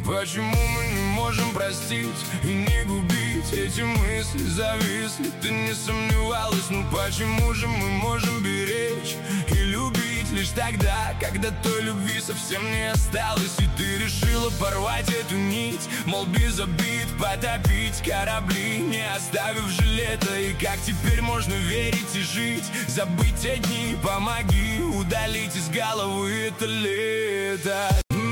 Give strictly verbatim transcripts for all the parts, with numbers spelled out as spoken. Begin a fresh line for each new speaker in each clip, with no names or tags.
Почему мы не можем простить и не губить? Эти мысли зависли, ты не сомневалась. Ну почему же мы можем беречь и любить лишь тогда, когда той любви совсем не осталось? И ты решила порвать эту нить, мол, без обид потопить корабли, не оставив жилета. И как теперь можно верить и жить? Забыть те дни, помоги удалить из головы это лето.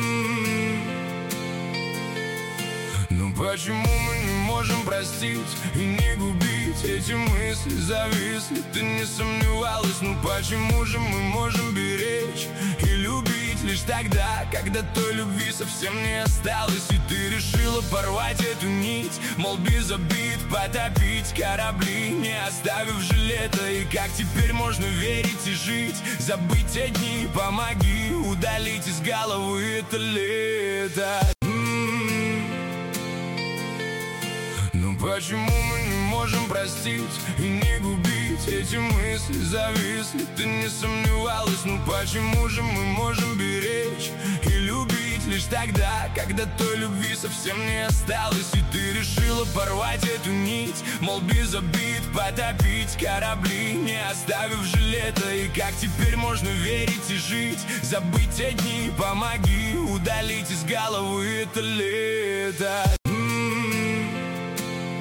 Ну почему мы не можем простить и не губить? Эти мысли зависли, ты не сомневалась. Ну почему же мы можем беречь и любить лишь тогда, когда той любви совсем не осталось? И ты решила порвать эту нить, мол, без обид потопить корабли, не оставив жилета. И как теперь можно верить и жить? Забыть те дни, помоги удалить из головы это лето. Ну почему мы не можем простить и не губить? Эти мысли зависли, ты не сомневалась. Ну почему же мы можем беречь и любить лишь тогда, когда той любви совсем не осталось? И ты решила порвать эту нить, мол, без обид потопить корабли, не оставив жилета. И как теперь можно верить и жить? Забыть те дни, помоги удалить из головы это лето.